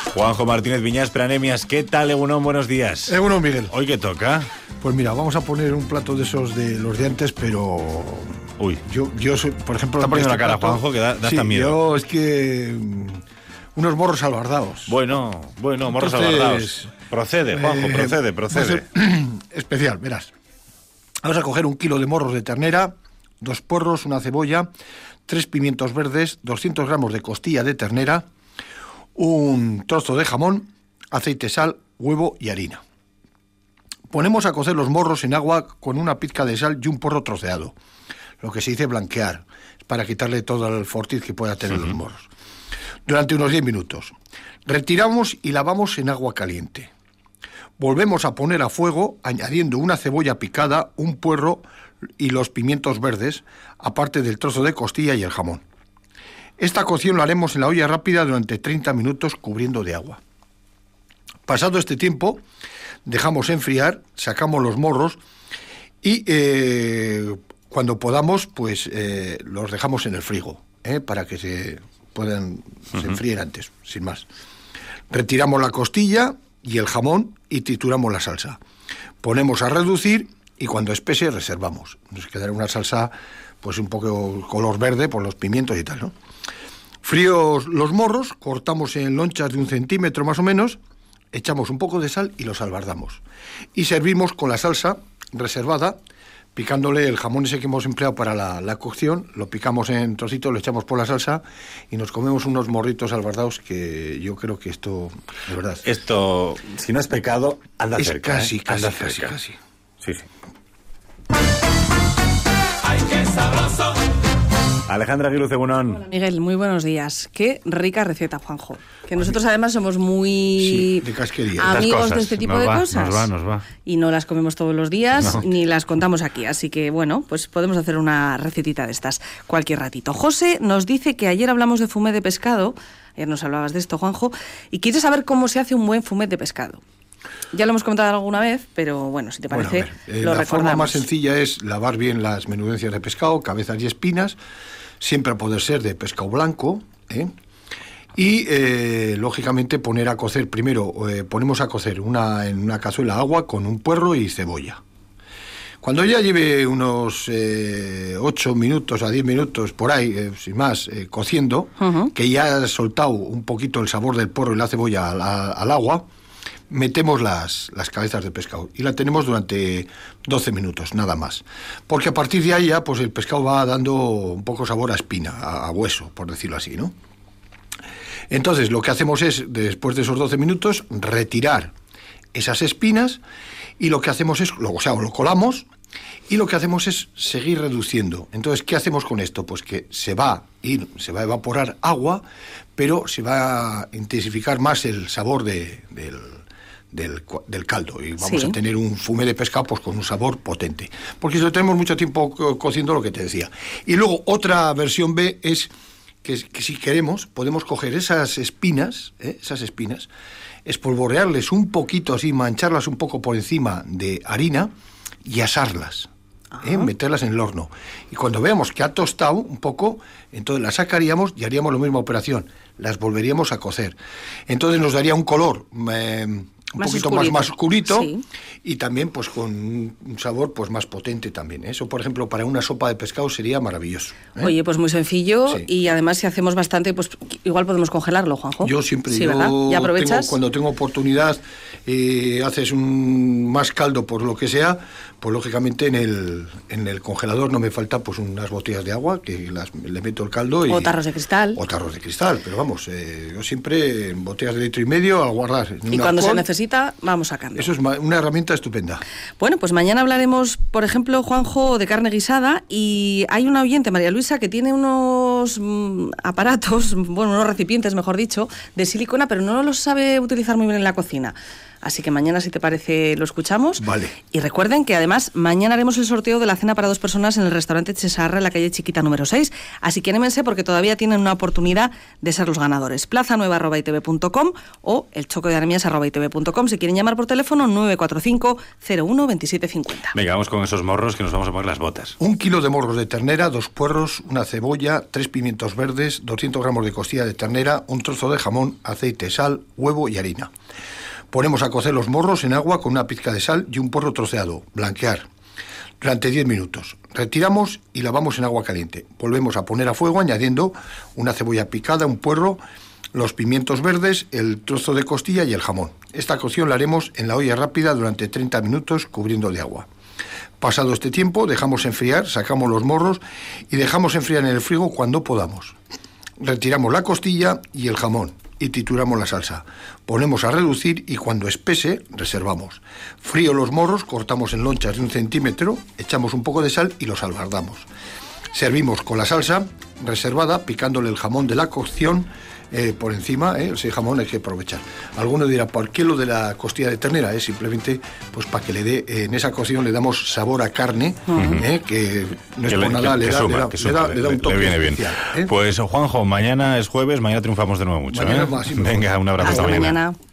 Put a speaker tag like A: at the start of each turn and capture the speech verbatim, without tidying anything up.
A: Juanjo Martínez Viñas, Pranemias, ¿qué tal, Egunon? Buenos días.
B: Egunon, Miguel.
A: ¿Hoy qué toca?
B: Pues mira, vamos a poner un plato de esos de los de antes, pero...
A: Uy.
B: Yo, yo soy, por ejemplo...
A: Está poniendo
B: este
A: la cara,
B: plato,
A: Juanjo, que da, da
B: sí,
A: hasta miedo.
B: yo es que... Unos morros albardados.
A: Bueno, bueno, morros
B: Entonces,
A: albardados. Procede, Juanjo,
B: eh,
A: procede, procede.
B: Especial, verás. Vamos a coger un kilo de morros de ternera, dos puerros, una cebolla, tres pimientos verdes, doscientos gramos de costilla de ternera, un trozo de jamón, aceite, sal, huevo y harina. Ponemos a cocer los morros en agua con una pizca de sal y un porro troceado, lo que se dice blanquear, para quitarle todo el fortiz que pueda tener uh-huh. los morros. Durante unos diez minutos. Retiramos y lavamos en agua caliente. Volvemos a poner a fuego añadiendo una cebolla picada, un puerro y los pimientos verdes, aparte del trozo de costilla y el jamón. Esta cocción la haremos en la olla rápida durante treinta minutos cubriendo de agua. Pasado este tiempo, dejamos enfriar, sacamos los morros y eh, cuando podamos, pues eh, los dejamos en el frigo, eh, para que se puedan uh-huh. se enfríen antes, sin más. Retiramos la costilla y el jamón y trituramos la salsa. Ponemos a reducir y cuando espese reservamos. Nos quedará una salsa pues un poco color verde por los pimientos y tal, ¿no? Fríos los morros, cortamos en lonchas de un centímetro más o menos, echamos un poco de sal y los albardamos. Y servimos con la salsa reservada, picándole el jamón ese que hemos empleado para la, la cocción, lo picamos en trocitos, lo echamos por la salsa y nos comemos unos morritos albardados que yo creo que esto, de verdad...
A: Esto, si no es pecado, anda
B: es
A: cerca.
B: Casi,
A: ¿eh?
B: casi,
A: anda
B: casi,
A: cerca.
B: casi.
A: Sí, sí.
C: ¡Ay, qué sabroso!
A: Alejandra Aguiluz, Egunon.
D: Hola, Miguel, muy buenos días. Qué rica receta, Juanjo. Que nosotros además somos muy
B: sí, de casquería.
D: amigos
A: cosas,
D: de este tipo
A: nos
D: de
A: va,
D: cosas.
A: Nos va, nos va.
D: Y no las comemos todos los días,
A: no.
D: ni las contamos aquí. Así que, bueno, pues podemos hacer una recetita de estas cualquier ratito. José nos dice que ayer hablamos de fumé de pescado. Ayer nos hablabas de esto, Juanjo. Y quiere saber cómo se hace un buen fumé de pescado. Ya lo hemos comentado alguna vez, pero bueno, si te parece,
B: bueno, ver, eh,
D: lo
B: la
D: recordamos.
B: forma más sencilla es lavar bien las menudencias de pescado, cabezas y espinas, siempre a poder ser de pescado blanco, ¿eh? Y, eh, lógicamente, poner a cocer, primero eh, ponemos a cocer una, en una cazuela agua con un puerro y cebolla. Cuando ya lleve unos eh, ocho minutos a diez minutos, por ahí, eh, sin más, eh, cociendo, uh-huh. que ya ha soltado un poquito el sabor del puerro y la cebolla al, al agua, metemos las, las cabezas de pescado y la tenemos durante doce minutos, nada más. Porque a partir de ahí ya, pues el pescado va dando un poco sabor a espina, a, a hueso, por decirlo así, ¿no? Entonces, lo que hacemos es, después de esos doce minutos, retirar esas espinas y lo que hacemos es, o sea, lo colamos y lo que hacemos es seguir reduciendo. Entonces, ¿qué hacemos con esto? Pues que se va a ir, se va a evaporar agua, pero se va a intensificar más el sabor de, del... Del, del caldo y vamos sí. a tener un fumé de pescado pues con un sabor potente, porque si lo tenemos mucho tiempo co- cociendo, lo que te decía. Y luego otra versión B es que, que si queremos podemos coger esas espinas, ¿eh? esas espinas, espolvorearles un poquito así, mancharlas un poco por encima de harina y asarlas. ¿Eh? Meterlas en el horno. Y cuando veamos que ha tostado un poco, entonces las sacaríamos y haríamos la misma operación. Las volveríamos a cocer. Entonces nos daría un color eh, un
D: más
B: poquito
D: oscurito.
B: más, más oscurito
D: sí.
B: y también pues con un sabor pues más potente también. Eso, por ejemplo, para una sopa de pescado sería maravilloso. ¿eh?
D: Oye, pues muy sencillo
B: sí.
D: y además si hacemos bastante, pues igual podemos congelarlo, Juanjo.
B: Yo siempre,
D: sí,
B: yo
D: ¿verdad? ¿Ya aprovechas?
B: Tengo, cuando tengo oportunidad, eh, haces un más caldo por lo que sea, pues lógicamente en el en el congelador no me falta pues unas botellas de agua que las, le meto el caldo y...
D: O tarros de cristal.
B: O tarros de cristal, pero vamos, eh, yo siempre en botellas de litro y medio al guardar.
D: Y cuando alcohol, se necesita, vamos sacando.
B: Eso es una herramienta estupenda.
D: Bueno, pues mañana hablaremos, por ejemplo, Juanjo, de carne guisada y hay una oyente, María Luisa, que tiene unos mm, aparatos, bueno, unos recipientes, mejor dicho, de silicona, pero no los sabe utilizar muy bien en la cocina. Así que mañana, si te parece, lo escuchamos.
B: Vale.
D: Y recuerden que además mañana haremos el sorteo de la cena para dos personas en el restaurante Chesarra, en la calle Chiquita número seis. Así que anímense porque todavía tienen una oportunidad de ser los ganadores. plaza nueva arroba i te ve punto com o el choco de anemias arroba i te ve punto com. Si quieren llamar por teléfono, nueve cuatro cinco cero uno veintisiete cincuenta.
A: Venga, vamos con esos morros que nos vamos a poner las botas.
B: Un kilo de morros de ternera, dos puerros, una cebolla, tres pimientos verdes, doscientos gramos de costilla de ternera, un trozo de jamón, aceite, sal, huevo y harina. Ponemos a cocer los morros en agua con una pizca de sal y un puerro troceado. Blanquear durante diez minutos. Retiramos y lavamos en agua caliente. Volvemos a poner a fuego añadiendo una cebolla picada, un puerro, los pimientos verdes, el trozo de costilla y el jamón. Esta cocción la haremos en la olla rápida durante treinta minutos cubriendo de agua. Pasado este tiempo, dejamos enfriar, sacamos los morros y dejamos enfriar en el frigo cuando podamos. Retiramos la costilla y el jamón y trituramos la salsa. Ponemos a reducir y cuando espese, reservamos. Frío los morros, cortamos en lonchas de un centímetro, echamos un poco de sal y los albardamos. Servimos con la salsa reservada, picándole el jamón de la cocción eh, por encima, eh, ese jamón hay que aprovechar. Alguno dirá, ¿por qué lo de la costilla de ternera? Eh? Simplemente, pues para que le dé, eh, en esa cocción le damos sabor a carne, uh-huh. eh, que no es
A: que
B: por
A: le,
B: nada,
A: que,
B: le,
A: que
B: da,
A: suma,
B: le, da,
A: que
B: le, da, le da un toque
A: le viene
B: especial,
A: bien.
B: ¿eh?
A: Pues Juanjo, mañana es jueves, mañana triunfamos de nuevo mucho.
B: Mañana
A: ¿eh?
B: más, sí,
A: Venga, un abrazo.
D: Hasta
A: Hasta mañana.
D: mañana.